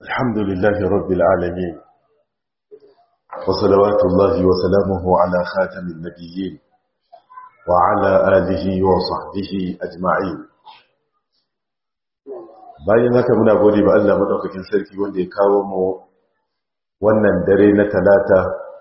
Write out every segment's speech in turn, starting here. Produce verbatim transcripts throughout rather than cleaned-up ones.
الحمد لله رب العالمين وصلوات الله وسلامه على خاتم النبيين وعلى آله وصحبه أجمعين. bayan haka muna gode ba Allah madaukakin sarki wanda ya kawo mu wannan dare na talata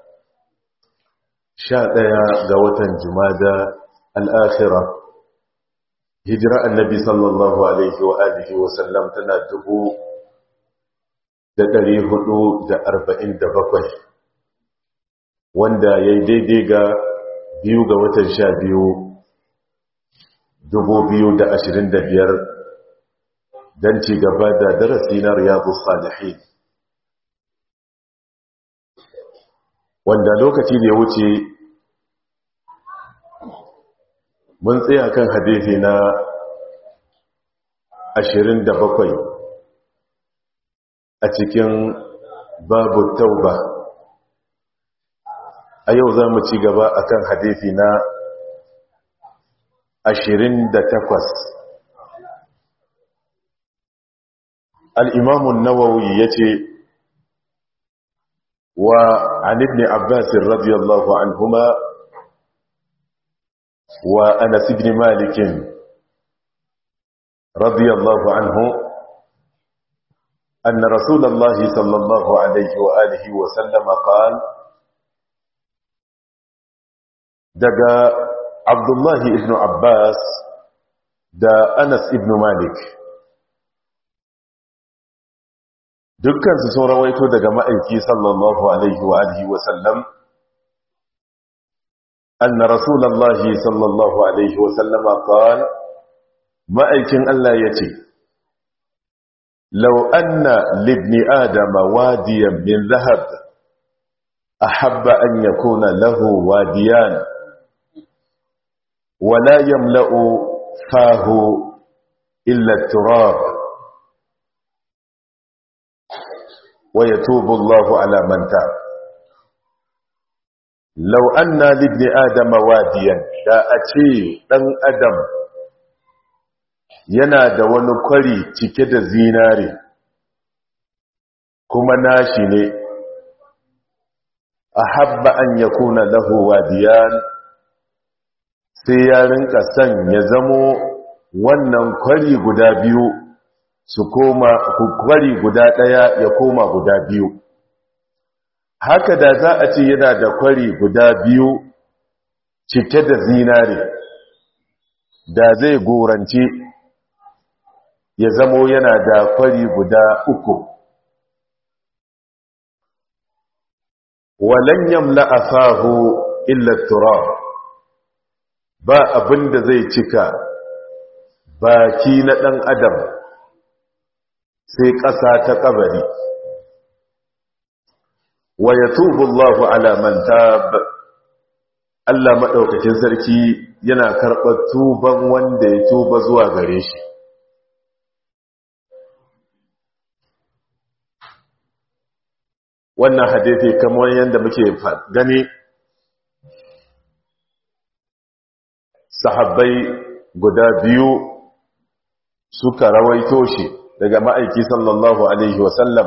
sha ɗaya ga watan Jumada al-Akhirah, hijira annabi sallallahu alaihi wa alihi wa sallam tana dubu da ɗari hudu da arba'in da bakwai, wanda ya yi daidai ga biyu ga watan sha biyu dubu biyu da ashirin da biyar don ci gaba da darasi na riyadu salihin, wanda lokaci da ya wuce mun tsaya kan hadisi na ashirin da bakwai a cikin babu tauba. A yau za mu ci gaba akan hadisi na ashirin da takwas. Al'imamun Nawawi ya ce wa an ibn Abbas radiyallahu anhuma wa Anas ibn Malik radiyallahu anhu أن رسول الله صلى الله عليه وآله وسلم قال: دقى عبد الله ابن عباس دا أنس ابن مالك دكان سورة ويتو دقى مأيكي صلى الله عليه وآله وسلم أن رسول الله صلى الله عليه وسلم قال: مأيكين ألا يتي لو أن لابن آدم واديا من ذهب أحب أن يكون له واديان ولا يملأ فاه إلا التراب ويتوب الله على من تاب. لو أن لابن آدم واديا لا أتي أن أدم yana da wani kwari cike da zinare kuma nashi ne, ahabba an yakuna lahu wadiyan, sai ya rinka san ya zamo wannan kwari guda biyu su koma kwari guda daya ya koma guda biyu. Haka da za a ce yana da kwari guda biyu cike da zinare, da zai gorance ya zamo yana da kwari guda uku. Walan yamla afahu illa turab, ba abinda zai cika baki na dan adam sai ƙasa ta kabari. Wa yatubu Allahu ala man tab, Allah madaukakin sarki yana karɓar tuban wanda ya tuba zuwa gare shi. Wannan hadithi kamar yadda muke gani, sahabbai guda biyu suka rawaito shi daga ma'aiki sallallahu alaihi wasallam.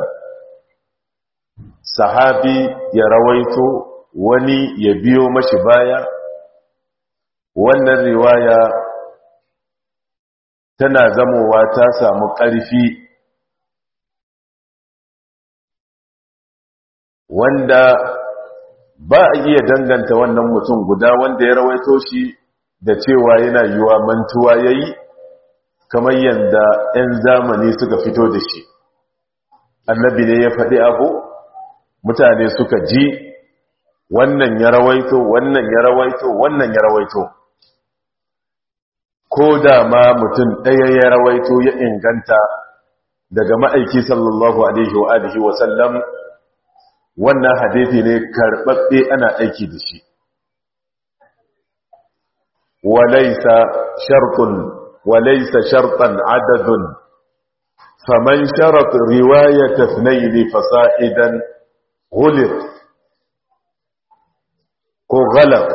Sahabi ya rawaito, wani ya biyo mashi baya. Wannan riwaya tana zamowa ta samu ƙarfi wanda ba a iya danganta wannan mutum guda wanda ya rawaito shi da cewa yana yiwa mantuwa yayi, kamar yanda 'yan zamani suka fito da shi. Annabi ne ya faɗi abu, mutane suka ji, wannan ya rawaito, wannan ya rawaito, wannan ya rawaito. Ko da ma mutum ɗaya ya rawaito ya inganta daga ma'aiki sallallahu alaihi wa alihi wa sallam, wannan hadithi ne karɓaɓɓe, ana aiki da shi. Walaisa shartun walaisa shartan adadun, faman sharat riwayat ithnayn fasa'idan ghulir ko ghalab.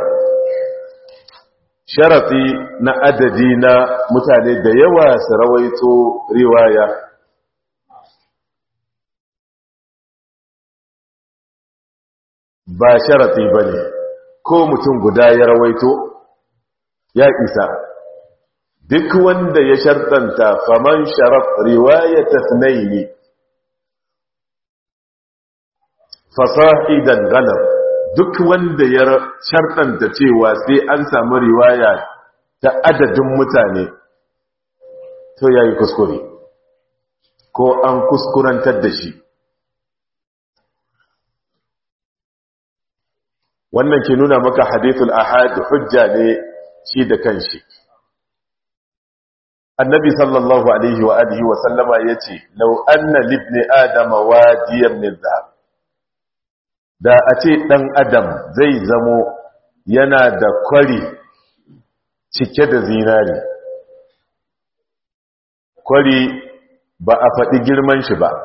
Sharati na adadi na mutane da yawa su rawaito riwaya ba sharati bane ko mutum guda ya rawaito ya isa. Duk wanda ya shartanta faman sharaf riwayat ithnaini fasahidan ghalab, duk wanda ya shartanta cewa sai an samu riwaya ta adadin mutane to yayi kuskure ko an kuskurantar da shi. Wannan ke nuna maka hadithul ahad hujja ne shi da kanshi. Annabi sallallahu alaihi wa alihi wa sallama yace law anna libni adama wadiyan min dhahab, da a ce dan adam zai zamo yana da kwari cike da zinari. Kwari ba a faɗi girman shi ba,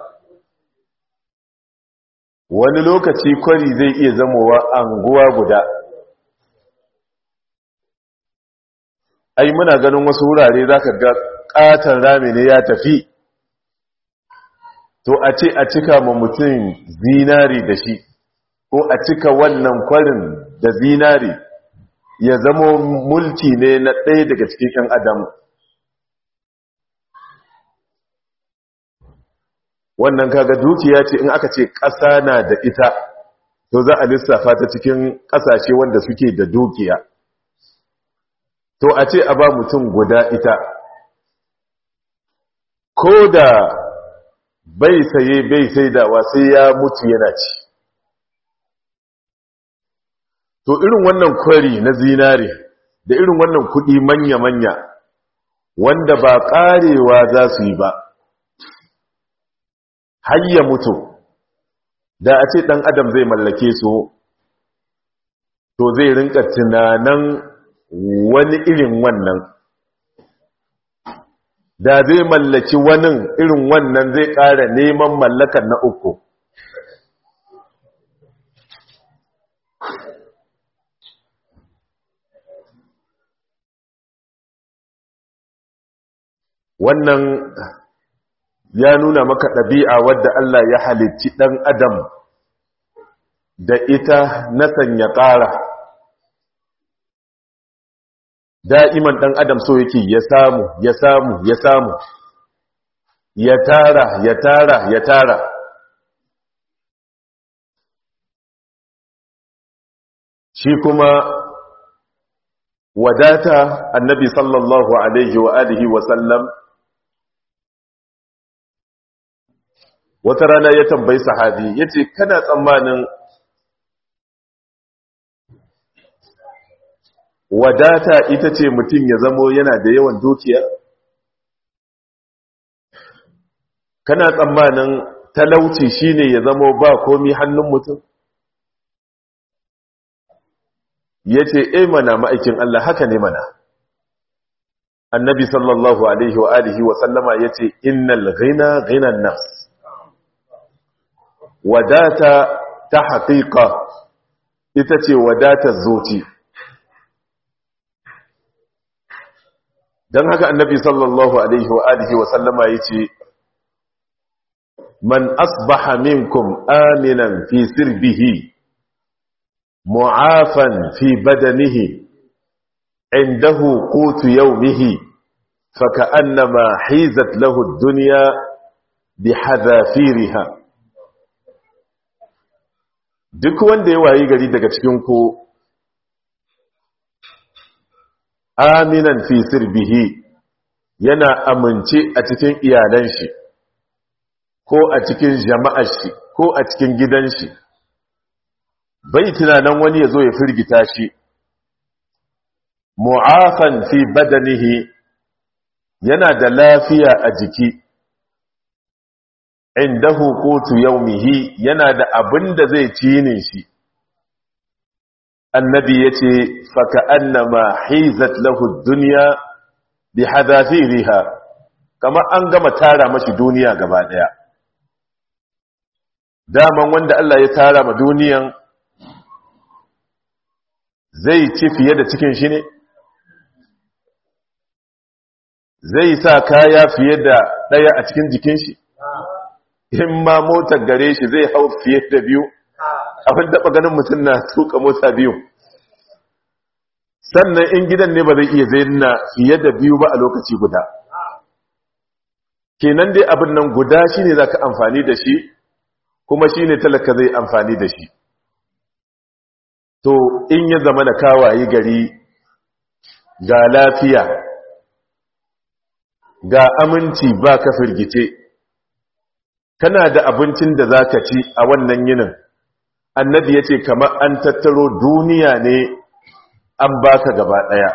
wani lokaci kwari zai iya zamowa anguwa guda. Ai muna ganin wasu wurare zaka ga katon rami ne ya tafi, to a ce a cika ma mutum zinari da shi, ko a cika wannan kwarin da zinari ya zamo mulki ne na ɗaya daga cikin ‘yan adam. Wannan kaga dukiya ce, in aka ce ƙasa na da ita to za a lissafa ta cikin ƙasashe wanda suke da dukiya. To a ce a ba mutum guda ita, ko da bai saye bai saidawa sai ya mutu yana ci. To irin wannan kwari na zinare da irin wannan kuɗi manya-manya wanda ba ƙarewa za su yi ba, har ya mutu, da a ce ɗan adam zai mallake su, to zai rinka tunanan wani irin wannan. Da zai mallaki wani irin wannan zai ƙara neman mallakar na uku. Wannan ya nuna maka ɗabi'a wadda Allah ya halicci ɗan adam da ita na sanya ƙara. Da'iman ɗan adam so yake ya samu, ya samu, ya samu, ya tara, ya tara, ya tara. Shi kuma wadata, annabi sallallahu alaihi wa alihi wa sallam wata rana ya tambayi sahabi, ya ce, kana tsammanin wadata ita ce mutum ya zamo yana da yawan dukiya? Kana tsammanin talauci shine ya zamo ba komi hannun mutum? Ya ce, e mana ma'aikin Allah, haka ne mana. Annabi sallallahu alaihi wa alihi wa sallama ya ce, innal ghina ghinan nafs. Wadata ta haƙiƙa ita ce wadatar zuci. Don haka annabi sallallahu alaihi wa alihi wa sallama yace, man asbaha minkum aminan fi sirbihi mu'afan fi badanihi indahu qutu yawmihi faka'annama hizat lahu ad-dunya bihadafiriha. Duk wanda ya wayi gari daga cikin ku aminan fi sirbihi, yana amince a cikin iyalan shi ko a cikin jama'ar shi ko a cikin gidan shi, bai tunanin wani ya zo ya firgita shi. Mu'afan fi badanihi, yana da lafiya a jiki. Indahu qutu yawmihi, yana da abin da zai ci ne shi. Annabi yace faka annama hizat lahu ad-dunya bihadafiriha, kama an gama tara mashi duniya gaba daya. Daman wanda Allah ya tara ma duniyan zai ci fiye da cikin shi ne? Zai sa kaya fiye da daya a cikin jikin shi? In ma motar gare shi zai hau fiye da biyu? abin taɓa ganin mutum na tuka mota biyu, sannan in gidan ne ba zai iya zaina fiye da biyu ba a lokaci guda. Kenan dai abin nan guda shi ne za ka amfani da shi, kuma shi ne talaka zai amfani da shi. To in ya zama da kawaye gari ga lafiya, ga aminci ba ka firgice, kana da abincin da za ka ci a wannan yinin, annabi ya ce kamar an tattaro duniya ne an baka gaba ɗaya.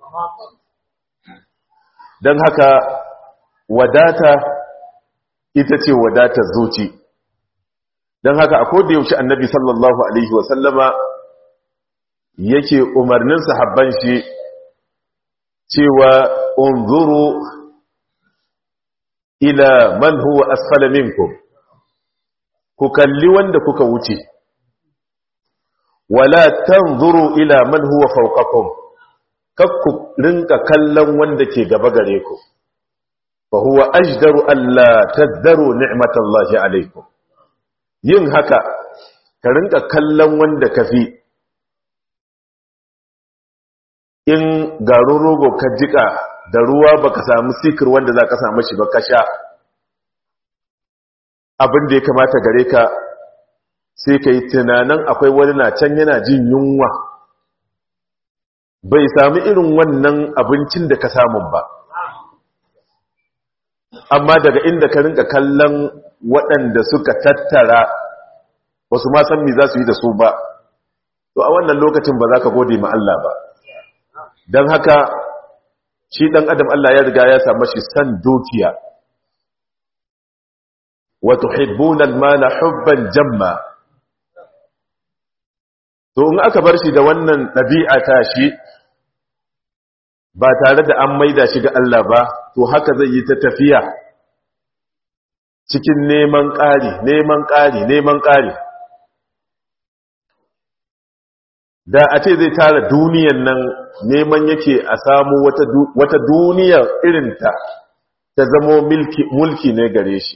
Don haka wadata ita ce wadatar zuci. Don haka a koda yaushe annabi sallallahu alaihi wasallama yake umarnin sahabban shi cewa unzuru ila man huwa asfala minkum, ku kalli wanda kuka wuce, wala tanzuru ila man huwa fawqakum, kakku rinka kallon wanda ke gaba gare ku, fa huwa ajdaru alla taddaru ni'matallahi alaikum. Yin haka ka rinka kallon wanda kafi, in garin rogo ka jika da ruwa baka samu sikir wanda za ka samu shi ba ka sha, abin da ya kamata gare ka sai ka yi tunanin akwai wani na can yana jin yunwa bai sami irin wannan abincin da ka samun ba, amma daga inda ka rinka kallon waɗanda suka tattara wasu ma san me za su yi da su ba, to a wannan lokacin ba za ka gode ma Allah ba. Don haka shi ɗan adam Allah ya riga ya samu shi san dukiya, wa tuhibbuna al-mala hubban jamma. To in aka bar shi da wannan ɗabi'a ta shi ba tare da an maida shi ga Allah ba, to haka zai yi ta tafiya cikin neman ƙari, neman ƙari, neman ƙari. Da a ce zai tara duniyan nan neman yake a samu wata duniya irinta ta zamo mulki ne gare shi.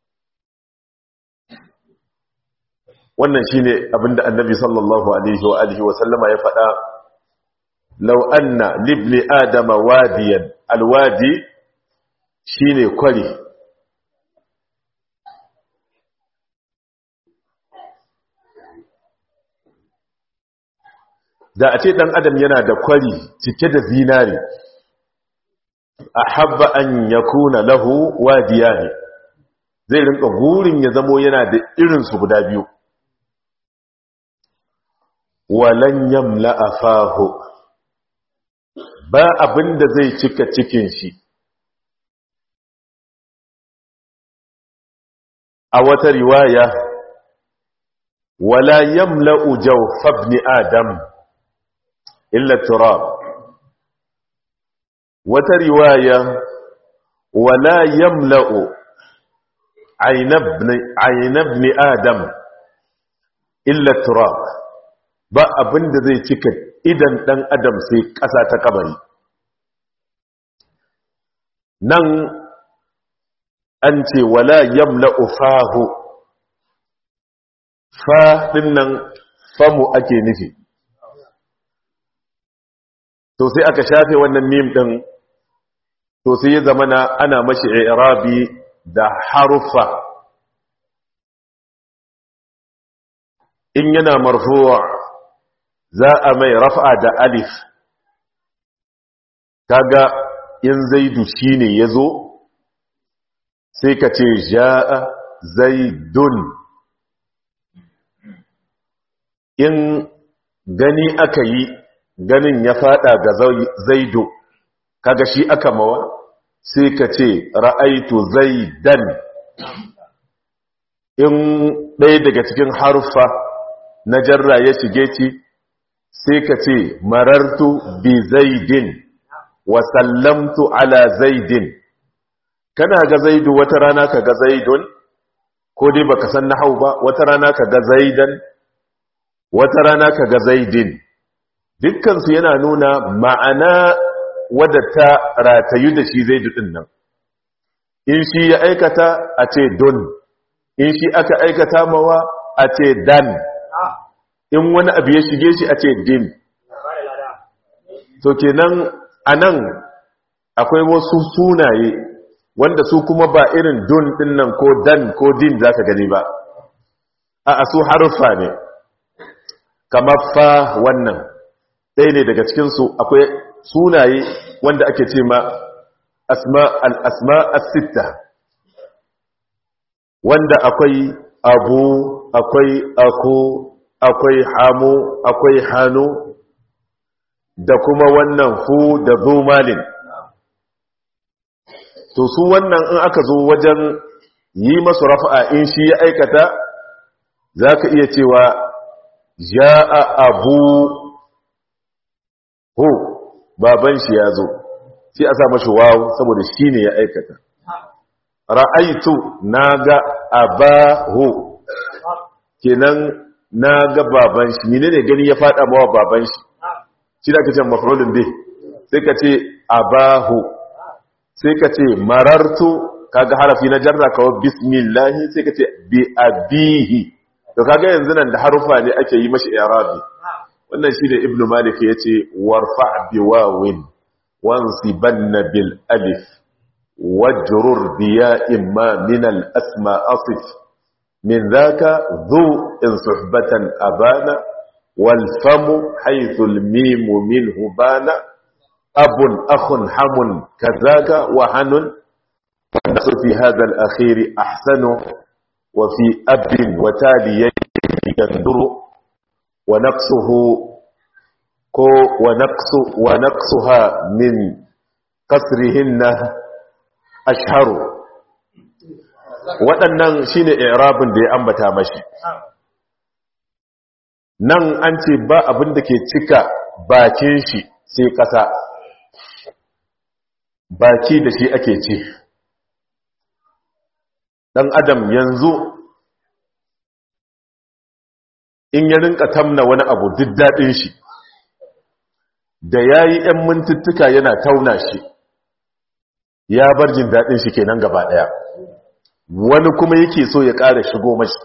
Wannan shi ne abinda annabi sallallahu alaihi wa alihi wa sallama ya faɗa, lau anna libni adama wadiyan, alwadi shi ne kwari. Da a ce ɗan adam yana da kwari cike da zinari, a habba an ya kuna lahu wadiya ne, zai rinka gurin ya zamo yana da irinsu guda biyu. Walan yamla afahu, ba abin da zai cika cikin shi. A wata riwaya, wala yamla'u jawfa ibn adam illa turab. Wata riwaya, wala yamla'u ayna ibn adam illa turab. Ba abin da zai cika idan ɗan adam sai ƙasa ta kabari. Nan an ce wala yamla'u fahu, fa ɗin nan famu ake nufi. To sai aka shafe wannan mim ɗin, to sai ya zamana ana mashi i'rabi da harufa. In yana marfu' za a mai rafa da alif, kaga in zaidu shine yazo sai ka ce ja'a zaidun. In gani aka yi ganin ya fada ga zaidu, kaga shi aka mawa sai ka ce ra'aitu zaidan. In ɗaya daga cikin harfa na jarra ya shige ci sai ka ce marartu bi zaidin wa sallamtu ala zaidin. Kana ga zaidu wata rana ka ga zaidun, ko dai baka san nahau ba, wata rana ka ga zaidan, wata rana ka ga zaidin. Dukkansu yana nuna ma'ana wadda ta ratayu da shi zaidu din nan. In shi ya aikata a ce dun, in shi aka aikata mawa a ce dan. in wani abu ya shige shi a ce din. To kenan anan akwai wasu sunaye wanda su kuma ba irin dun din nan ko dan ko din zaka gani ba, a su haruffa ne kamar fa. Wannan ɗaya ne daga cikinsu. Akwai sunaye wanda ake ce ma asma al-asma as-sitta, wanda akwai abu, akwai ako, akwai hamu, akwai hanu, da kuma wannan hu da zumalin. To su wannan in aka zo wajen yi masu rafa'a in shi ya aikata, za ka iya cewa ja'a abu hu, baban shi ya zo, sai a sa mashi wawu saboda shi ne ya aikata. Ra'aitu na ga abahu, kenan na ga baban shi, ne ne gani ya fada mawa baban shi, shi da kacin mafrolin dai, sai ka ce abahu, sai ka ce marartu, kaga harafi na jarra kawo bismillahi, sai ka ce bi abihi. To kaga yanzu nan da harufa ne ake yi mashi i'rabi. Wannan shi ne Ibn Malik ya ce warfa bi wawin wansibanna bil alif wajrur biya imma min al asma asif min dhaka dhu in suhbatan abana wal famu haythu al mim minhu bana abun akhun hamun kadhaka wa hanun nasu fi hadha al akhir ahsanu wa fi abin wa taliyin yanduru wa naqsuhu ko wa naqsu wa naqsuha min kasrihinna ashharu. Waɗannan shine i'rabin da ya ambata mashi. Nan an ce ba abin da ke cika bakin shi sai ƙasa, baki da shi ake ce. Dan adam yanzu in ya rinka tamna wani abu duk daɗin shi, da ya yi ‘yan mintuttuka yana tauna shi, ya bar jin daɗin shi kenan gaba ɗaya. Wani kuma yake so ya ƙara shigo mashi.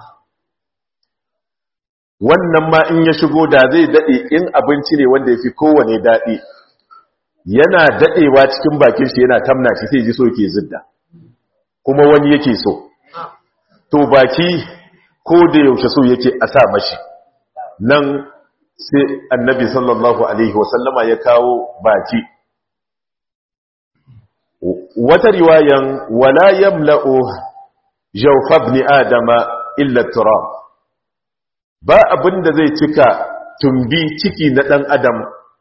Wannan ma in ya shigo da zai daɗe in abinci ne wanda ya fi kowane daɗi, yana daɗewa cikin bakin shi yana tamna shi sai ji so yake zidda, kuma wani yake so. To baki ko da yaushe so yake a sa mashi. Nan sai annabi sallallahu alaihi wasallama ya kawo baki. Wata riwayan wala yamla'u jawfa ibn adama illa turab, ba abinda zai cika tumbi ciki na dan adam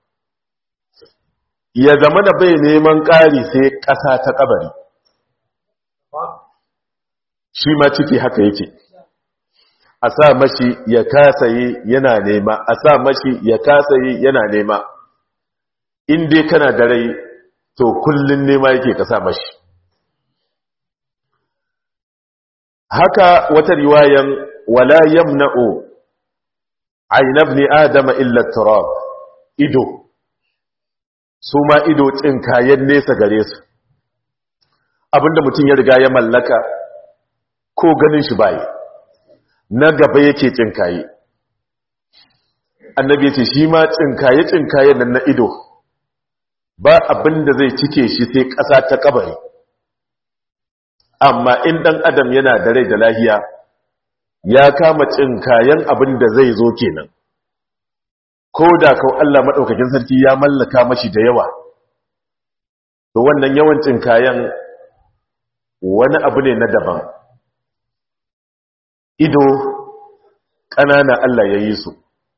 ya zama da bai neman ƙari sai ƙasa ta kabari. Shi ma ciki haka yake, a sa mashi ya kasaye yana nema, a sa mashi ya kasaye yana nema. In dai kana da rai to kullun nema yake ka sa mashi. Haka wata riwayan wala yamna'u ayna ibn adama illa turab, ido su ma ido tsinkayen nesa gare su, abinda mutum ya riga ya mallaka ko ganin shi baye na gaba yake tsinkaye. Annabi ya ce shi ma tsinkaye tsinkaye nan na ido ba abinda zai cike shi sai ƙasa ta kabari. Amma in ɗan adam yana da rai da lahiya ya kama tsinkayen abinda zai zo kenan, ko da kau Allah maɗaukakin sarki ya mallaka mashi da yawa, to wannan yawan tsinkayen wani abu ne na daban. Ido ƙanana Allah ya yi su,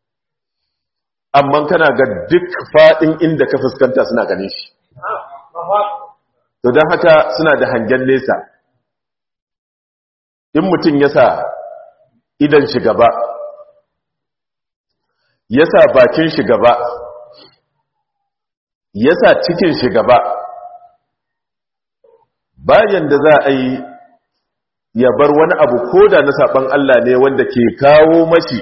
amma kana ga duk faɗin inda ka fuskanta suna ganin shi. To don haka suna da hangen nesa. In mutum ya sa idan shi gaba, ya sa bakin shi gaba, ya sa cikin shi gaba, bayan da za a yi ya bar wani abu ko da na saɓan Allah ne wanda ke kawo mashi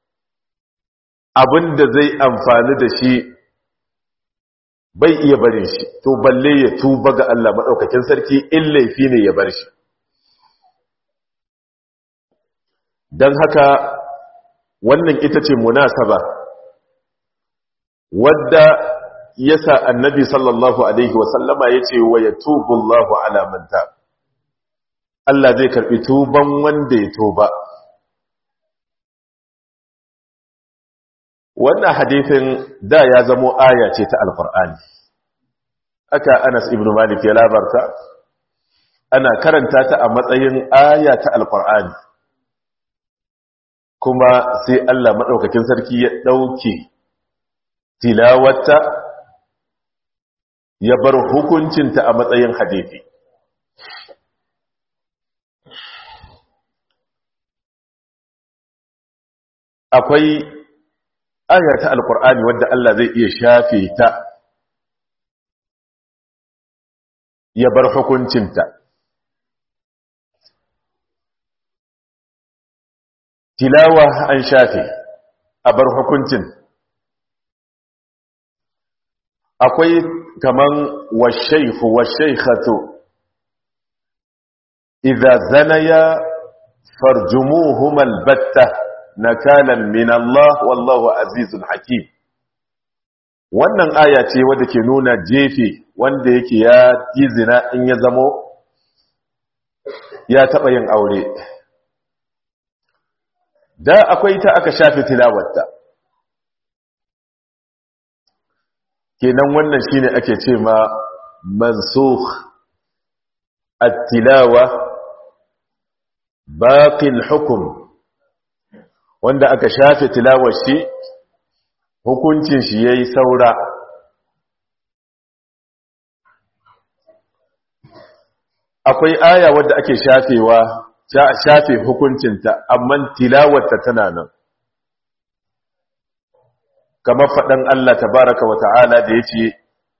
abin da zai amfani da shi bai iya barin shi, to balle ya tuba ga Allah maɗaukakin sarki in laifi ne ya bar shi. Don haka wannan ita ce munasaba wadda yasa annabi sallallahu alaihi wasallama yace wa yatubu Allahu ala man tab Allah zai karbi tuban wanda ya tuba. Wannan hadisin da ya zamo aya ce ta alqur'ani aka Anas ibn Malik ya labarta ana karanta ta a matsayin aya ta alqur'ani kuma sai Allah madaukakin sarki ya dauke tilawata ya bar hukuncinta a matsayin hadisi. Akwai aya ta alkur'ani wadda Allah zai iya shafe ta ya bar hukuncinta. Tilawa an shafe a bar hukuncin. Akwai kaman washaifu washaikhatu idza zanaya farjumuhum albatta nakalan min Allah wallahu azizun hakim. Wannan aya ce wadda ke nuna jefe wanda yake ya yi zina in ya zamo ya taba yin aure. Da akwai ta aka shafe tilawarta. Kenan wannan shine ake ce ma mansukh at-tilawa baqi al-hukm, wanda aka shafe tilawar shi hukuncin shi yayi saura. Akwai aya wadda ake shafewa ta shafe hukuncinta amma tilawarta tana nan, kamar faɗan Allah tabaraka wa ta'ala da ya ce,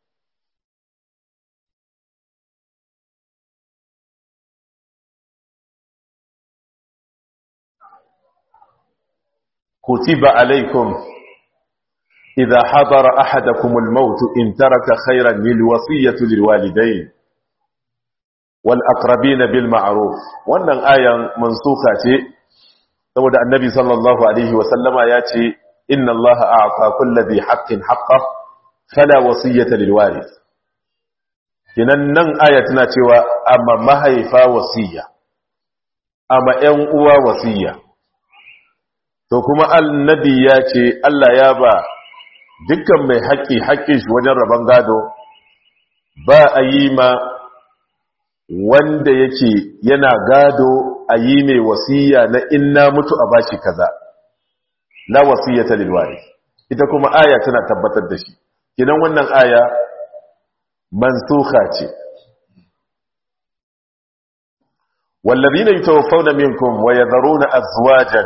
Kutiba alaikum, idha hadara ahadakumul mautu in taraka khairan lil wasiyyati lil walidayn wal aqrabin bil ma'ruf. Wannan ayan mansuka ce saboda annabi sallallahu alaihi wa sallama ya ce inna allaha a'ta kulli dhi haqqin haqqahu fala wasiyyata lil warith. Kinan nan aya tana cewa amma mahaifa wasiyya, amma ƴan uwa wasiyya. To kuma annabi ya ce Allah ya ba dukkan mai haƙƙi haƙƙin shi wajen rabon gado, ba a yi ma wanda yake yana gado a yi mai wasiyya na inna mutu a bashi kaza. La wasiyyata lil warith. Ita kuma aya tana tabbatar da shi. Kinan wannan aya mansukha ce. Wallazina yatawaffawna minkum wa yadharuna azwajan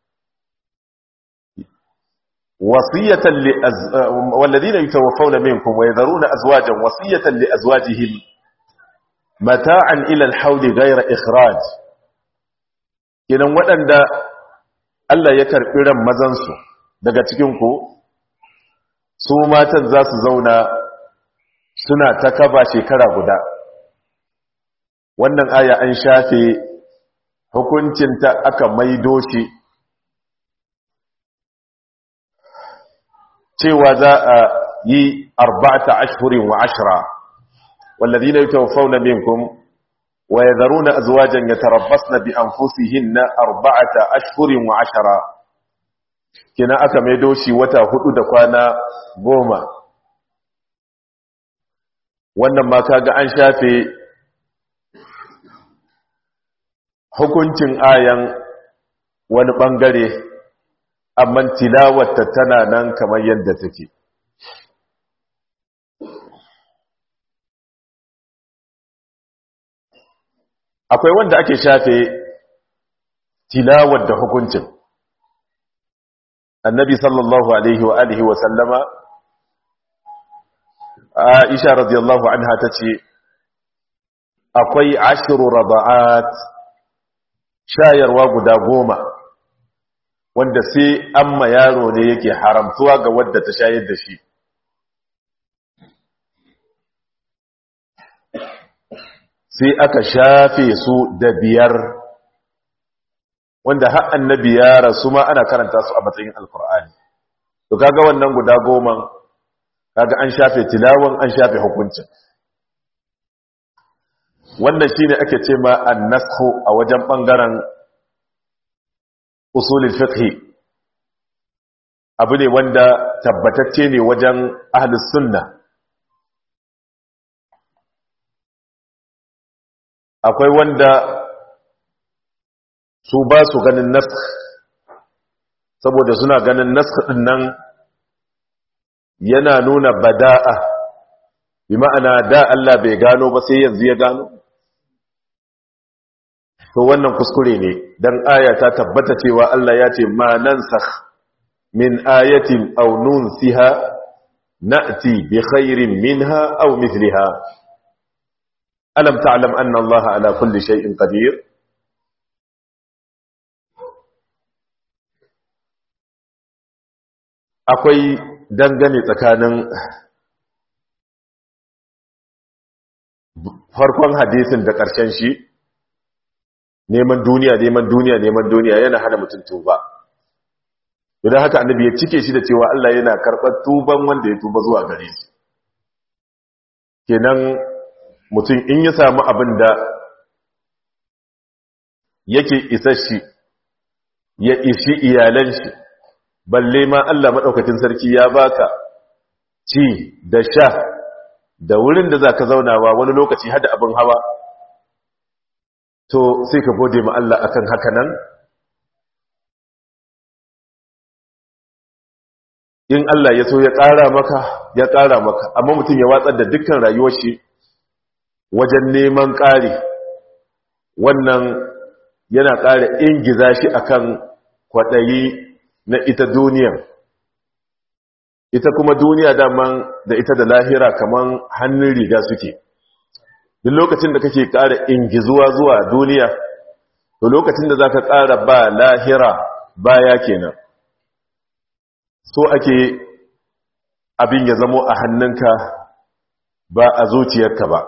wasiyatan li wallazina yatawaffawna minkum wa yadharuna azwajan wasiyatan li azwajihim mata'an ila al-hawl ghayra ikhraj. Kinan wadanda Allah ya karɓi ran mazansu daga cikinku, su matan za su zauna suna ta kaba shekara guda. Wannan aya an shafe hukuncinta aka maido shi cewa za a yi arba'ata ashhurin wa ashra. Wallazina yatawaffawna minkum ويذرون أزواجا يتربصن بأنفسهن أربعة أشهر وعشرة. كنا أكا ميدوشي وتا هدو دقوانا goma. wannan ma kaga an shafe hukuncin ayan wani bangare amma tilawarta tana nan kamar yadda take. Akwai wanda ake shafe tilawar da hukuncin. Annabi sallallahu alaihi wa alihi wa sallama, Aisha radiyallahu anha tace akwai ashru rada'at, shayarwa guda goma wanda sai amma yaro ne yake haramtuwa ga wadda ta shayar da shi. Sai aka shafe su da biyar wanda har annabi ya rasu ma ana karanta su a matsayin alkur'ani to kaga wannan guda goma kaga an shafe tilawan an shafe hukuncin wannan shine ake ce ma an-nasxu a wajen bangaren usulul fiqh abu ne wanda tabbatacce ne wajen ahlus sunna akwai wanda su ba su ganin nasakh saboda suna ganin nasakh din nan yana nuna bada'a bi ma'ana da Allah bai gano ba sai yanzu ya gano to wannan kuskure ne dan aya ta tabbata cewa Allah ya ce ma nansakh min ayatin aw nunsiha na'ti bi khairin minha aw mithliha alam ta'lam anna Allah ala kulli shay'in qadir akwai dangane tsakanin farkon hadisin da ƙarshen shi neman duniya neman duniya neman duniya yana hana mutum tuba idan haka annabi ya cike shi da cewa Allah yana karɓar tuban wanda ya tuba zuwa gare shi kenan mutum in ya samu abin da yake isa shi ya ishi iyalan shi balle ma Allah madaukakin sarki ya baka ci da sha da wurin da zaka zaunawa wani lokaci hada abin hawa to sai ka gode ma Allah akan haka nan in Allah ya so ya ƙara maka ya ƙara maka amma mutum ya watsar da dukkan rayuwar shi wajen neman ƙari wannan yana ƙara ingiza shi akan kwaɗayi na ita duniya ita kuma duniya daman da ita da lahira kaman hannun riga suke duk lokacin da kake ƙara ingizuwa zuwa duniya to lokacin da zaka ƙara ba lahira baya kenan so ake abin ya zamo a hannunka ba a zuciyarka ba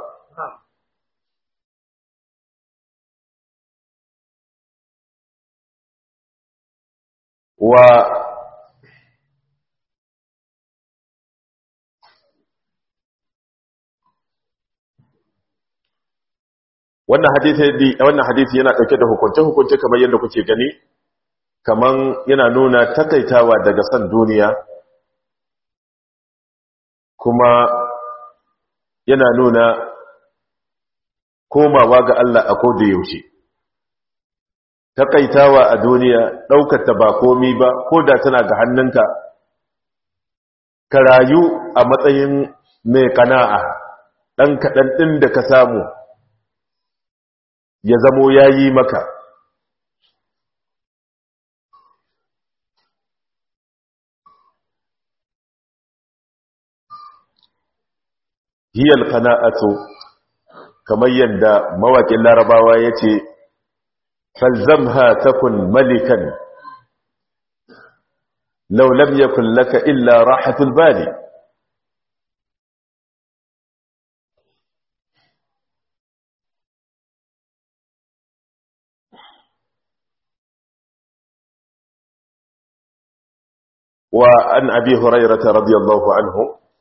wa wannan hadisi wannan hadisi yana dauke da hukunce hukunce kamar yadda kuke gani kaman yana nuna takaitawa daga san duniya kuma yana nuna komawa ga Allah a koda yaushe takaitawa a duniya daukar ta ba komi ba koda tana ga hannunka ka rayu a matsayin mai kana'a dan kadan din da ka samu ya zamo yayi maka hiya alqana'atu kamar yadda mawakin larabawa yace falzamha takun malikan law lam yakun laka illa rahatul bali وعن أبي هريرة رضي الله عنه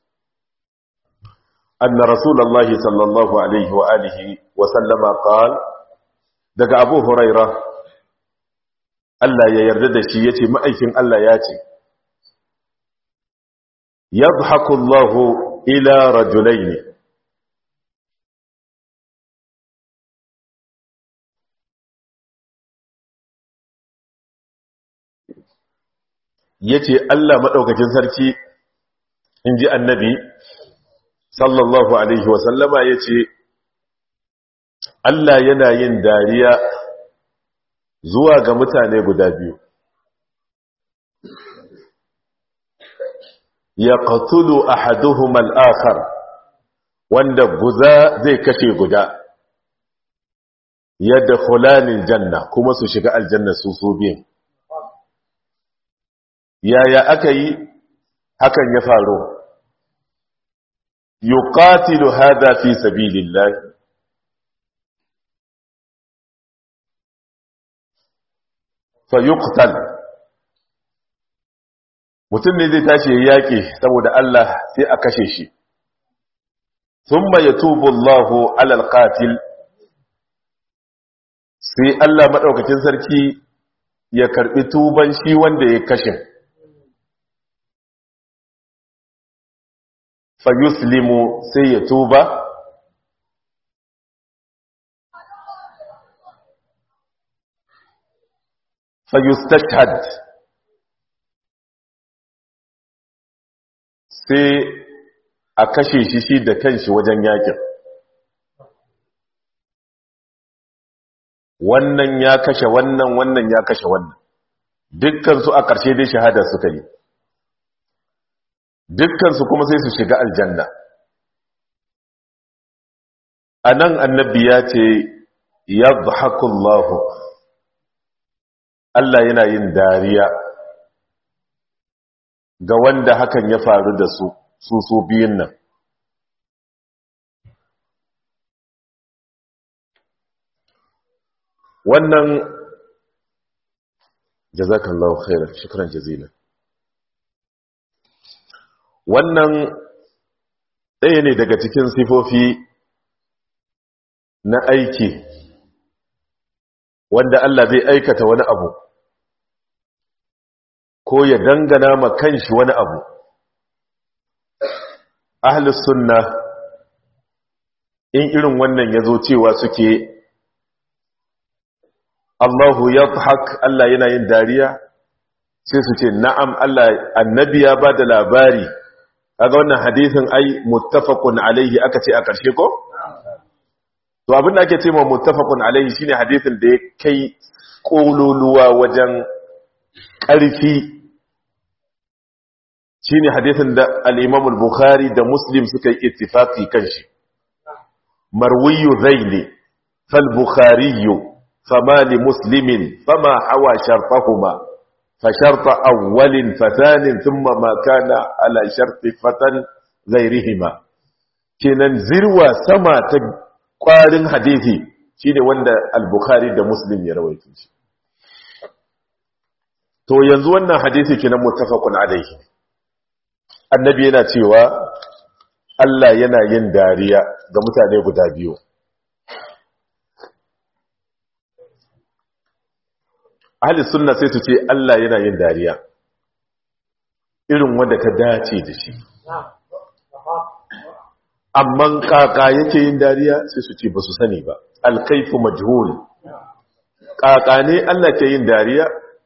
أن رسول الله صلى الله عليه وآله وسلم قال دقى أبو هريرة ألا يردد شيئتي مأيكم ألا ياتي يضحك الله إلى رجلين yace Allah madaukakin sarki inji annabi sallallahu alaihi wasallama yace Allah yana yin dariya zuwa ga mutane guda biyu yaqtulu ahaduhuma al-akhar wanda guza zai kashe guda yadkhulani al-janna kuma su shiga aljanna su su biyu yaya aka yi hakan ya faru yuqatilu hada fi sabilillah fa yuqtal mutum ne zai tashi ya yaƙi saboda Allah sai a kashe shi thumma yatubu Allahu ala alqatil sai Allah madaukakin sarki ya karbi tuban shi wanda ya kashe fa yuslimu sai ya tuba fa yustashhad sai a kashe shi shi da kanshi wajen yakin wannan ya kashe wannan wannan ya kashe wannan dukkan su a ƙarshe dai shahada suka yi dukkan su kuma sai su shiga aljanna anan annabi ya ce yadhakullahu Allah yana yin dariya ga wanda hakan ya faru da su su su biyun nan wannan jazakallahu khairan shukran jazilan wannan ɗaya ne daga cikin sifofi na aiki wanda Allah zai aikata wani abu ko ya dangana ma kanshi wani abu ahlus sunna in irin wannan yazo cewa suke Allahu yadhhak Allah yana yin dariya sai su ce na'am Allah annabi ya bada labari kaga wannan hadisin ai muttafaqun alaihi aka ce a karshe ko to abin da ake ce ma muttafaqun alaihi shine hadisin da ya kai kololuwa wajen ƙarfi shine hadisin da al-Imam al-Bukhari da Muslim suka yi ittifaqi kanshi marwiyu zaili fal Bukhari fama li Muslimin fama hawa shartahuma fa sharta awwalin fatanin thumma ma kana ala sharti fatan ghayrihima kenan zirwa sama ta kwarin hadisi shine wanda al-Bukhari da Muslim ya rawaito shi to yanzu wannan hadisi kenan muttafaqun alaihi annabi yana cewa Allah yana yin dariya ga mutane guda biyu ahli sunna sai su ce Allah yana yin dariya irin wanda ta dace da shi amma kaka yake yin dariya sai su ce ba su sani ba alkaifu majhul kaka ne Allah ke yin dariya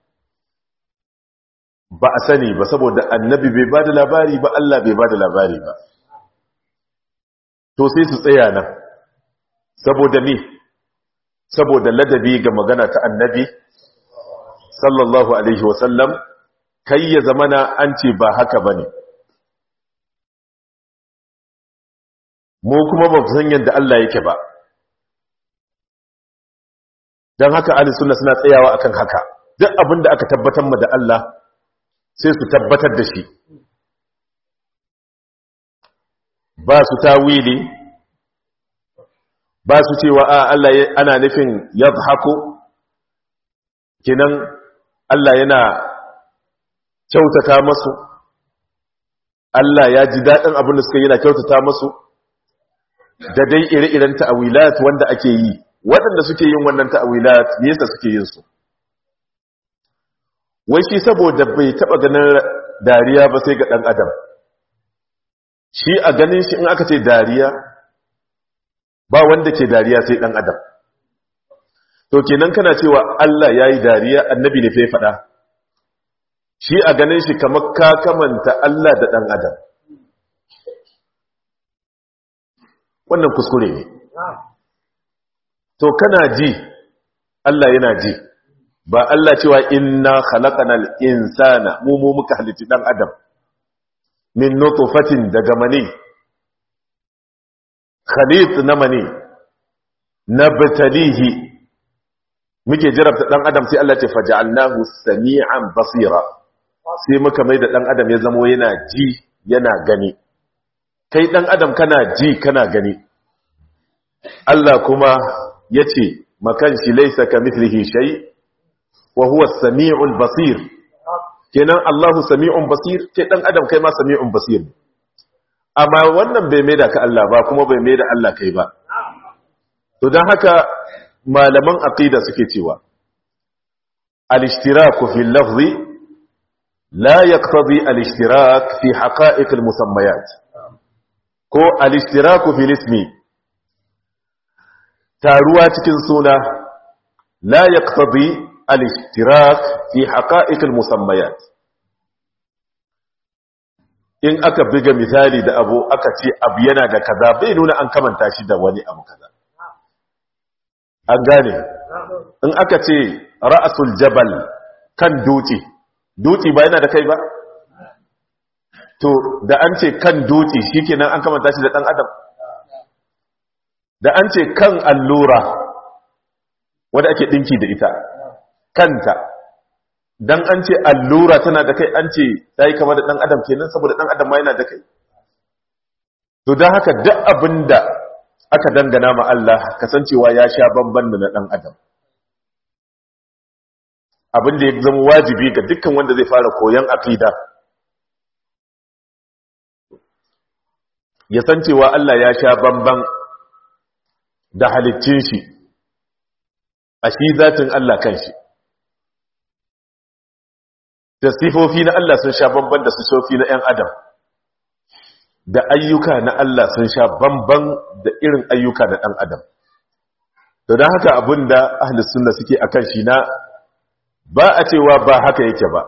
ba a sani ba saboda annabi bai ba da labari ba Allah bai ba da labari ba to sai su tsaya nan saboda me saboda ladabi ga magana ta annabi sallallahu alaihi wasallam kai ya zamana an ce ba haka bane mu kuma ba san yadda Allah yake ba dan haka ahli sunna suna tsayawa akan haka duk abinda aka tabbatar mu da Allah sai su tabbatar da shi ba su tawili ba su cewa a Allah ana nufin yadhaku kinan Allah yana kyautata masu Allah ya ji dadin abin da suka yi yana kyautata masu da dai ire-iren ta'awilat wanda ake yi waɗanda suke yin wannan ta'awilat yasa suke yin su wai shi saboda bai taba ganin dariya ba sai ga dan adam shi a ganin shi in aka ce dariya ba wanda ke dariya sai dan adam to kenan kana cewa Allah yayi dariya annabi ne fa faɗa shi a ganin shi kamar ka kamanta Allah da dan adam wannan kuskure ne to kana ji Allah yana ji ba Allah cewa inna khalaqanal insana mu mu muka halitta dan adam min nutfatin daga mani khalit na mani nabtalihi muke jarabta dan adam sai Allah ce faj'alnahu sami'an basira sai muka mai da dan adam ya zamo yana ji yana gani kai dan adam kana ji kana gani Allah kuma yace makan shi laysa kamithlihi shay wa huwa as-sami'ul basir kenan Allahu sami'un basir kai dan adam kai ma sami'un basir amma wannan bai mai da ka Allah ba kuma bai mai da Allah kai ba to dan haka malaman aqida suke cewa al-ishtiraku fil lafzi la yaqtadi al-ishtirak fi haqa'iq al-musammayat ko al-ishtiraku fil ismi taruwa cikin suna la yaqtadi al-ishtirak fi haqa'iq al-musammayat in aka biga misali da abu aka ce abu yana da kaza bai nuna an kamanta shi da wani abu kaza an gane in aka ce ra'asul jabal kan dutse dutse ba yana da kai ba to da an ce kan dutse shikenan an kamanta shi da dan adam da an ce kan allura wanda ake dinki da ita kanta dan an ce allura tana da kai an ce tayi kama da dan adam kenan saboda dan adam ma yana da kai to dan haka duk abinda aka dangana ma Allah kasancewa ya sha bamban da na dan adam abinda ya zama wajibi ga dukkan wanda zai fara koyon aqida ya san cewa Allah ya sha bamban da halittun shi a shi zatin Allah kanshi da sifofi na Allah sun sha bamban da sifofi na ‘yan adam da ayyuka na Allah sun sha bamban da irin ayyuka na ɗan adam to don haka abin da ahlus sunna suke a kan shi na ba a cewa ba haka yake ba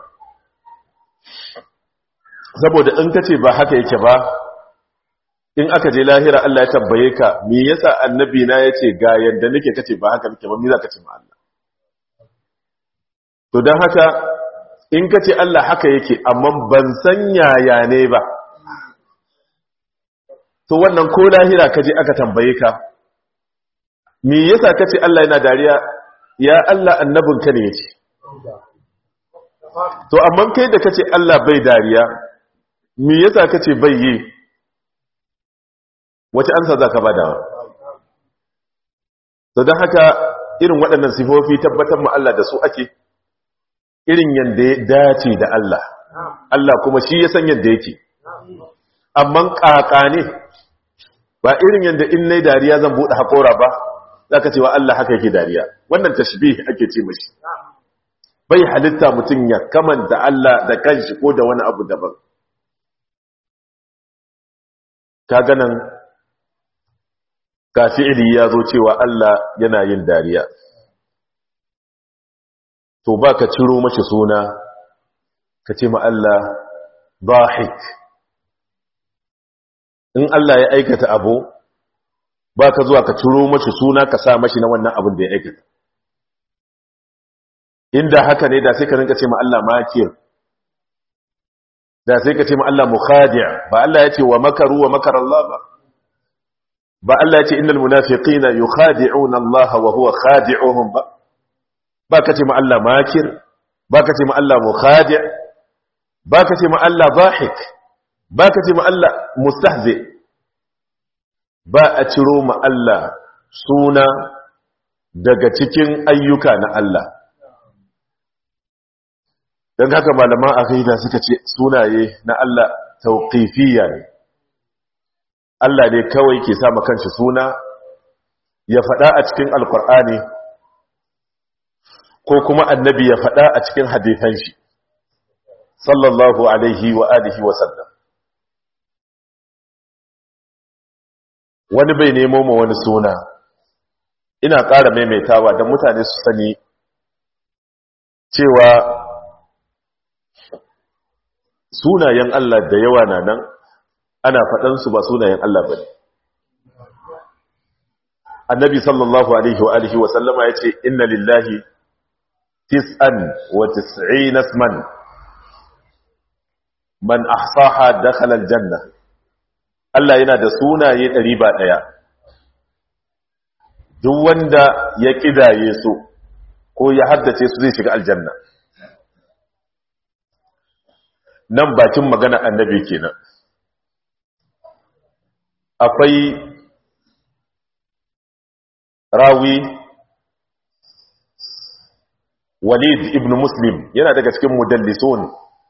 saboda in ka ce ba haka yake ba in aka je lahira Allah ya tambaye ka me yasa annabi na yace ga yanda nake kace ba haka nake ba me zaka ce ma Allah to don haka in ka ce Allah haka yake amma ban san yaya ne ba to wannan ko lahira kaje aka tambaye ka me yasa ka ce Allah yana dariya ya Allah annabinka ne yace to amma kai da kace Allah bai dariya me yasa kace bai yi wace ansa zaka bada to don haka irin waɗannan sifofi tabbatar mu Allah da su ake irin yadda ya dace da Allah Allah kuma shi ya san yadda yake amma ƙaƙa ne ba irin yadda in nai dariya zan buɗe haƙora ba za ka cewa Allah haka yake dariya wannan tashbih ake ce mashi bai halitta mutum ya kamanta Allah da kanshi ko da wani abu daban ka ganan ka fi'ili ya zo cewa Allah yana yin dariya to ba ka ciro mashi suna ka ce ma Allah dhahik in Allah ya aikata abu ba ka zuwa ka ciro mashi suna ka sa mashi na wannan abin da ya aikata inda haka ne da sai ka rinka ce ma Allah makir da sai ka ce ma Allah mukhadi' ba Allah ya ce wa makaru wa makar Allah ba ba Allah ya ce innal munafiqina yukhadi'una Allah wa huwa khadi'uhum ba ba ka ce ma Allah makir ba ka ce ma Allah mukhadi' ba ka ce ma Allah dhahik ba ka ce ma Allah mustahzi ba a ciro ma Allah suna daga cikin ayyuka na Allah don haka malaman aqida suka ce sunaye na Allah tauqifiyya ne Allah ne kawai ke sa kanshi suna ya faɗa a cikin alkur'ani ko kuma annabi ya faɗa a cikin hadithan shi sallallahu alaihi wa alihi wa sallam wani bai nemo ma wani suna ina ƙara maimaitawa don mutane su sani cewa sunayen Allah da yawa na nan ana faɗansu ba sunayen Allah ba ne annabi sallallahu alaihi wa alihi wa sallama ya ce inna lillahi tis'an wa tis'ina isman man ahsaha dakhala aljanna Allah yana da sunaye ɗari ba ɗaya duk wanda ya kidaye su ko ya haddace su zai shiga aljanna nan bakin magana annabi kenan akwai rawi Walid ibn Muslim yana daga cikin mudallisun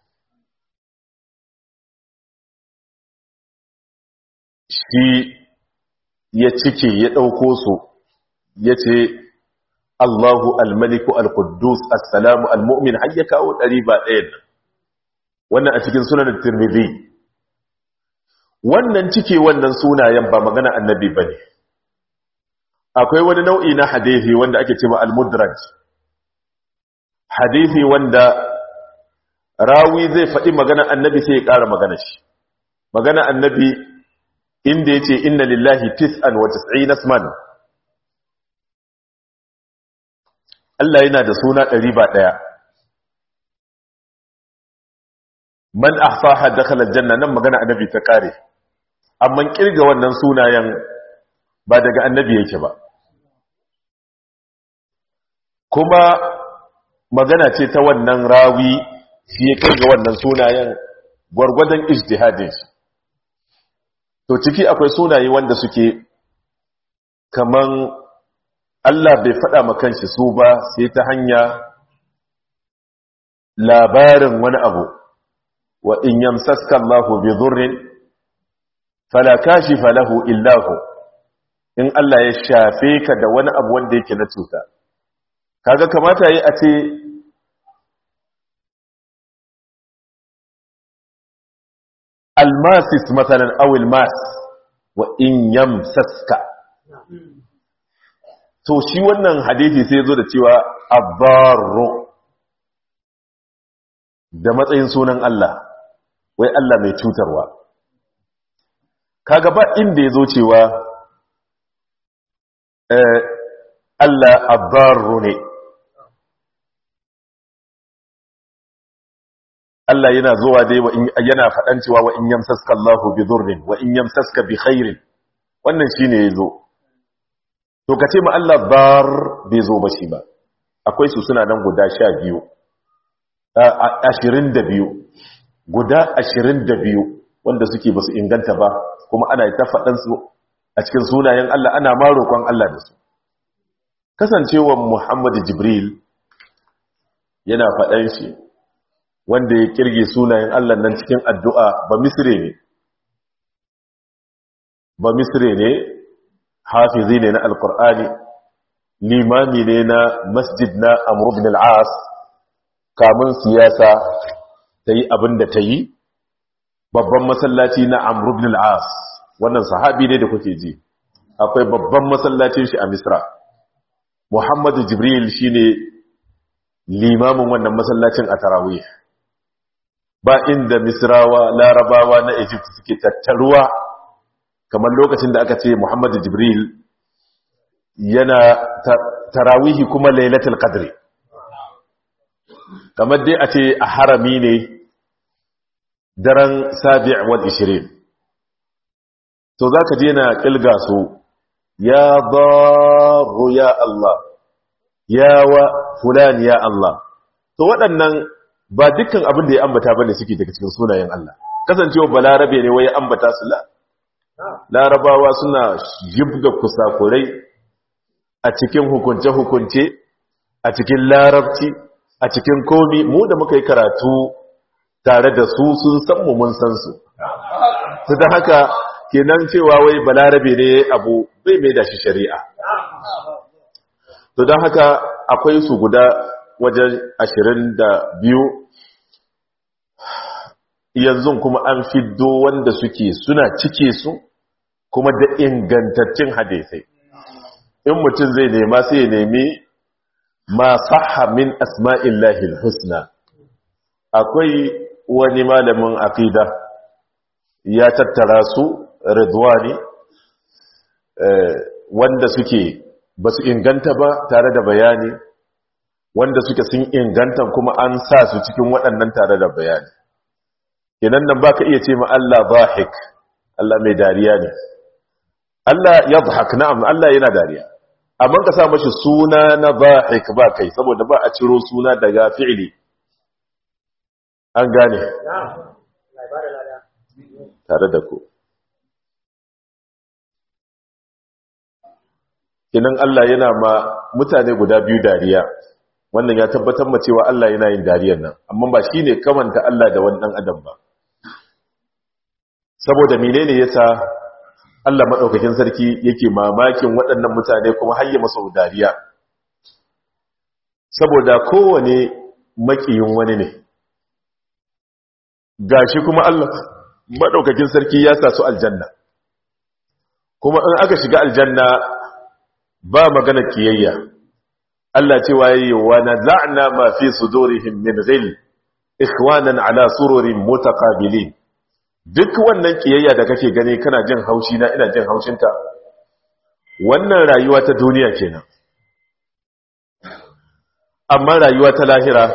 shi ya cike ya ɗauko su ya ce Allahu al-Maliku al-Quddus as-Salamu al-Mu'min har ya kawo ɗari ba ɗayan wannan a cikin sunan Tirmidhi. Wannan cike wannan sunayen ba magana annabi bane. Akwai wani nau'i na hadisi wanda ake cewa al-mudraj, hadisi wanda rawi zai faɗi magana annabi sai ya ƙara magana shi. Magana annabi inda yace inna lillahi tis'an wa tis'ina isman, Allah yana da suna ɗari ba ɗaya. Man ahsaha dakhala aljanna, nan magana annabi ta kare. Amma kirga wannan sunayen ba daga annabi yake ba. Kuma magana ce ta wannan rawi shi ya kirga wannan sunayen gwargwadon ijtihadin shi. To ciki akwai sunaye wanda suke kaman Allah bai faɗa ma kanshi su ba sai ta hanya labarin wani abu. Wa in yamsaska Allahu bi dhurrin fala kashifa lahu illa hu. In Allah ya shafe ka da wani abu wanda yake na cuta, kaga kamata yi a ce almasis matsalan awil mas wa in yamsaska. To shi wannan hadisi sai zo da cewa abbarru da matsayin sunan Allah, wai Allah mai cutarwa. Kaga ba inda ya zo cewa eh, Allah abbarru ne. Allah yana zuwa dai yana faɗan cewa wa in yamsaska Allahu bi dhurrin wa in yamsaska bi khairin, wannan shine yazo. To kace ma Allah bar bai zo ba shi ba. Akwai su suna nan guda sha biyu, ashirin da biyu, guda ashirin da biyu wanda suke basu inganta ba, kuma ana ta faɗan su a cikin sunayen Allah, ana ma roƙon Allah da su. Kasancewar Muhammad Jibril yana faɗan shi, wanda ya kirge sunayen Allah nan cikin addu'a ba misre ne, ba misre ne, hafizi ne na Alƙur'ani, limami ne na masjid na Amr ibn al-As, kamun siyasa ta yi abin da ta yi, babban masallaci na Amr ibn al-As, wannan sahabi ne da kuke ji, akwai babban masallacin shi a Misra. Muhammadu Jibril shi ne limamin wannan masallacin a Tarawih. Ba inda Misrawa, Larabawa na Egypt suke tattaruwa kamar lokacin da aka ce Muhammadu Jibril yana tarawihi kuma Lailatul Qadri. Kamar dai a ce a harami ne daren sabi' wal ishirin. To zaka je na kilga su, ya darru ya Allah, ya wa fulan ya Allah. To waɗannan ba dukkan abin da ya ambata bane suke daga cikin sunayen Allah. Kasancewa balarabe ne wai ya ambata su la. Larabawa suna jibga kusakurai a cikin hukunce-hukunce, a cikin larabci, a cikin komi. Mu da muka yi karatu tare da su sun san mu mun san su. Su da haka kenan cewa wai balarabe ne abu bai mai da shi shari'a. To don haka akwai su guda wajen ashirin da biyu, yanzu kuma an fiddo wanda suke suna cike su kuma da ingantaccen hadisai. In mutum zai nema sai ya nemi ma sahha min asma'illahi husna. Akwai wani malamin aqida ya tattara su ridwani wanda suke basu inganta ba tare da bayani, wanda suke sun inganta kuma an sa su cikin waɗannan tare da bayani. Kenan nan baka iya ce ma Allah dhahik, Allah mai dariya ne. Allah yadhak, na'am, Allah yana dariya. Amma ka sa mashi suna na dhahik ba kai, saboda ba a ciro suna daga fi'ili. An gane? Tare da ku. Kenan Allah yana ma mutane guda biyu dariya. wannan ya tabbatar ma cewa Allah yana yin dariyar nan amma ba shine kamanta Allah da wani dan adam ba saboda menene yasa Allah madaukakin sarki yake mamakin waɗannan mutane kuma hayya masa dariya saboda kowane makiyin wani ne gashi kuma Allah madaukakin sarki ya sa su aljanna kuma in aka shiga aljanna ba magana kiyayya Allah ce waye wa naza'na ma fi sudurihim min ghil ikhwanan ala sururin mutaqabilin duk wannan kiyayya da kake gani kana jin haushi na ina jin haushinta wannan rayuwa ta duniya kenan amma rayuwa ta lahira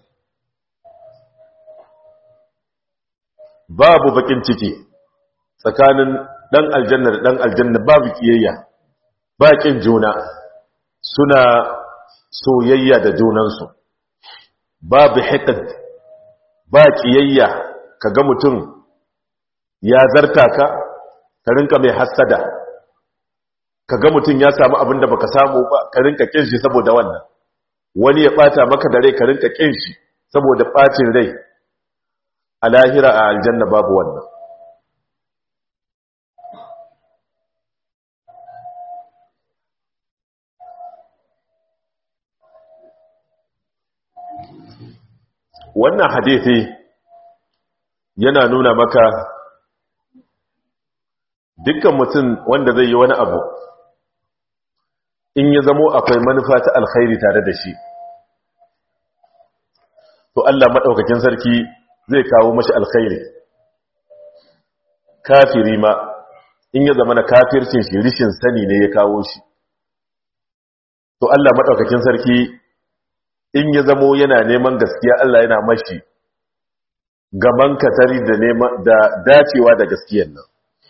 babu bakin ciki tsakanin dan aljanna da dan aljanna babu kiyayya bakin juna suna soyayya da junansu babu hiqd ba kiyayya kaga mutum ya zarta ka ka rinka mai hasada kaga mutum ya samu abin da baka samu ba ka rinka kin shi saboda wannan wani ya bata maka da rai ka rinka kin shi saboda bacin rai a lahira a aljanna babu wannan wannan hadisi yana nuna maka dukkan mutum wanda zai yi wani abu in ya zamo akwai manufa ta alkhairi tare da shi to Allah madaukakin sarki zai kawo mashi alkhairi kafiri ma in ya zama na kafircin shi rishin sani ne ya kawo shi to Allah madaukakin sarki in ya zamo yana neman gaskiya Allah yana mashi gaban katari da neman da dacewa da gaskiyar nan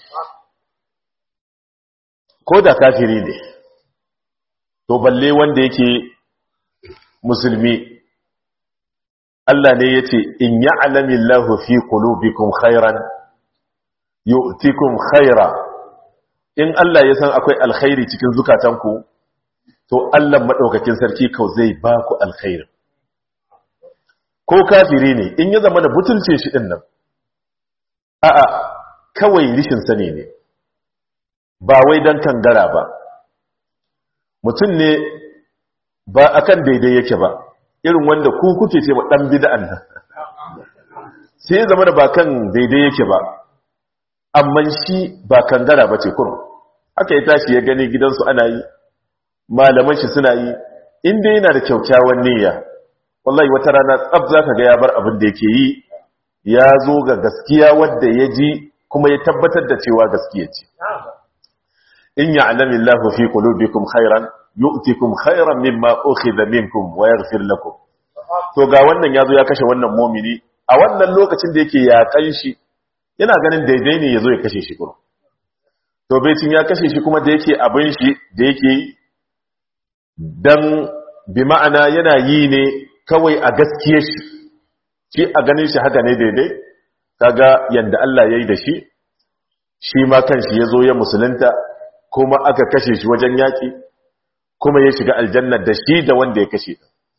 ko da kafiri ne to balle wanda yake musulmi Allah ne yace in ya'lamillahu fi qulubikum khairan yu'tikum khaira in Allah ya san akwai alkhairi cikin zukatanku to Allah madaukakin sarki kau zai ba ku alkhairi ko kafiri ne in ya zama da butulce shi din nan a'a kawai rishin sani ne ba wai dan kangara ba mutum ne ba akan daidai yake ba irin wanda ku kuke ce ma dan bid'an nan sai ya zama da ba kan daidai yake ba amma shi ba kangara bace kurum aka yi tashi ya gani gidansu ana yi malaman shi suna yi inda yana da kyakkyawan niyya wallahi wata rana tsab zaka ga ya bar abin da yake yi ya zo ga gaskiya wanda ya ji kuma ya tabbatar da cewa gaskiya ce in ya'lamillahu fi qulubikum khairan yu'tikum khairan mimma ukhidha minkum wa yaghfir lakum to ga wannan yazo ya kashe wannan mu'mini a wannan lokacin da yake yakan shi yana ganin daidai ne yazo ya kashe shi kuma to baitin ya kashe shi kuma da yake abin shi da yake dan bi ma'ana yana yi ne kawai a gaskiye shi shi a ganin shi haka ne daidai kaga yanda Allah yayi da shi shi ma kanshi yazo ya musulunta kuma aka kashe shi wajen yaki kuma ya shiga aljanna da shi da wanda ya kashe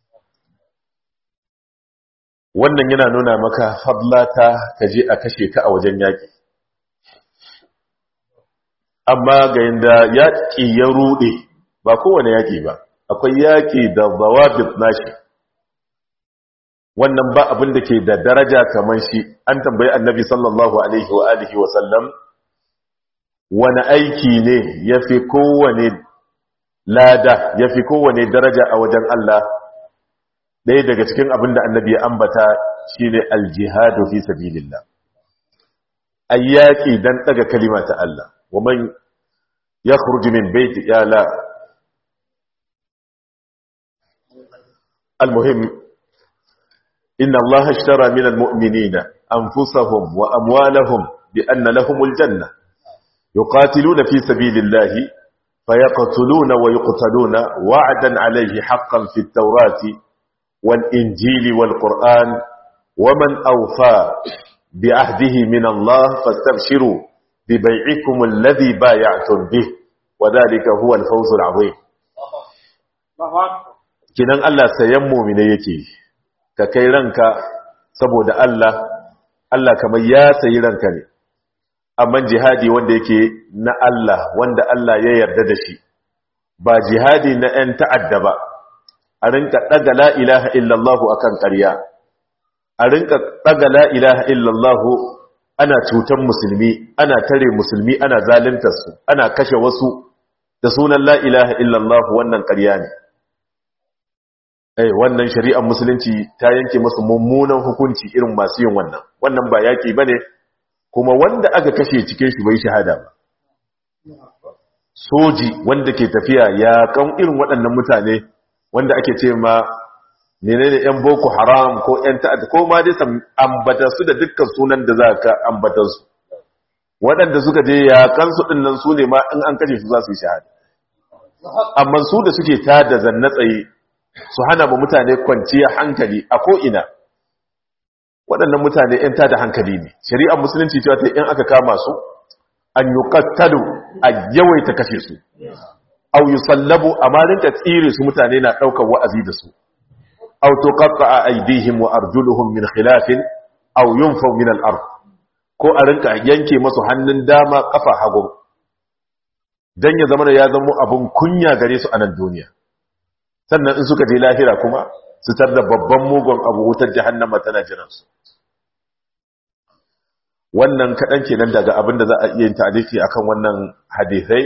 wannan yana nuna maka fadlata kaje a kashe ka a wajen yaki amma ga yanda yaki ya rude ba kowane yaki ba akwai yaki da zawabit nashi wannan ba abin da ke da daraja kamar shi an tambayi annabi sallallahu alaihi wa alihi wa sallam wani aiki ne yafi kowane lada yafi kowane daraja a wajen Allah ɗaya daga cikin abin da annabi ya ambata shine aljihadu fi sabilillah ayyaki dan daga kalima ta Allah wa man yakhruju min baiti ya la المهم إن الله اشترى من المؤمنين أنفسهم وأموالهم بأن لهم الجنة يقاتلون في سبيل الله فيقتلون ويقتلون وعدا عليه حقا في التوراة والإنجيل والقرآن ومن أوفى بعهده من الله فاستبشروا ببيعكم الذي بايعتم به وذلك هو الفوز العظيم kinan Allah sayan mu'mine yake ka kai ranka saboda Allah Allah kamar ya sayi ranka ne amma jihadi wanda yake na Allah wanda Allah ya yarda da shi ba jihadi na ɗan ta'adda ba a rinka ɗaga la ilaha illallah akan ƙarya a rinka ɗaga la ilaha illallah ana cutar musulmi ana tare musulmi ana zaluntar su ana kashe wasu da sunan la ilaha illallah wannan ƙarya ne eh wannan shari'ar musulunci ta yanke musu mummunan hukunci irin masu yin wannan wannan ba yaki bane kuma wanda aka kashe cikin shi bai shahada ba soji wanda ke tafiya ya kan irin waɗannan mutane wanda ake ce ma menene yan boko haram ko yan ta'adda ko ma dai ambata su da dukkan sunan da za ka ambata su waɗanda suka je ya kan su din nan su ne ma in an kashe su za su yi shahada amma su da suke tada zanna tsaye su hana ba mutane kwanciya hankali a ko'ina waɗannan mutane ‘yan tada hankali ne shari'ar musulunci cewa ta ‘yan aka kama su an yi kattalu a yawaita kashe su au yi sallabu a malinta tsire su mutane na ɗaukar wa'azi da su au to kafa a aidihim wa arjuluhum min khilafin au yunfau min al'ar ko a rinka yanke masu hannun dama kafa hagu don ya zama da ya zama abin kunya gare su a nan duniya sannan in suka je lahira kuma su tar da babban mugun abu wutar jahannama tana jiransu wannan kaɗan kenan daga abin da za a iya yin ta'arifi akan wannan hadithai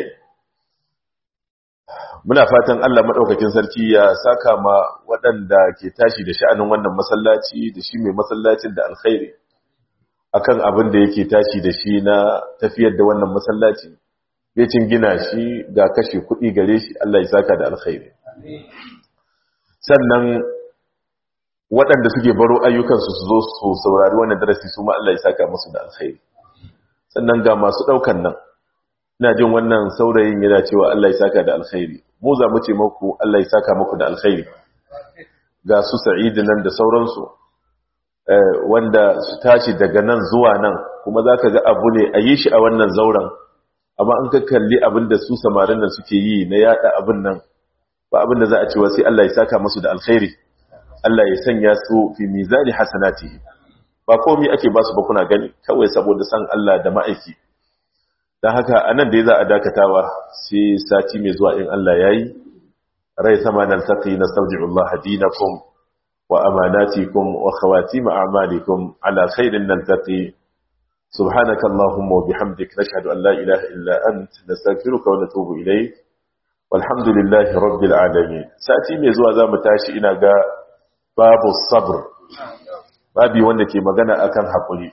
muna fatan Allah maɗaukakin sarki ya saka ma waɗanda ke tashi da sha'anin wannan masallaci da shi mai masallacin da alkhairi akan abin da yake tashi da shi na tafiyar da wannan masallaci becin gina shi ga kashe kuɗi gare shi Allah ya saka da alkhairi sannan waɗanda suke baro ayyukansu su zo su saurari wannan darasi su ma Allah ya saka musu da alkhairi sannan ga masu ɗaukan nan ina jin wannan saurayin yana cewa Allah ya saka da alkhairi mu za mu ce muku Allah ya saka muku da alkhairi ga su Sa'id nan da sauransu wanda su tashi daga nan zuwa nan kuma zaka ga abu ne a yi shi a wannan zauren amma an ka kalli abin da su samarin nan suke yi na yada abin nan ba abin da za a ce wa sai Allah ya saka musu da alkhairi Allah ya sanya su fi mizani hasanatihi ba komai ake ba su ba kuna gani kawai saboda san Allah da ma'aiki dan haka anan da za a dakatawa sai sati mai zuwa in Allah yayi rai sama nan taqi nastawdi'ullah dinakum wa amanatikum wa khawatim a'malikum ala khairin naltaqi subhanaka allahumma wa bihamdika nashhadu an la ilaha illa anta nastaghfiruka wa natubu ilayk walhamdulillahi rabbil alamin sati mai zuwa zamu tashi ina ga babu sabr babi wanda ke magana akan hakuri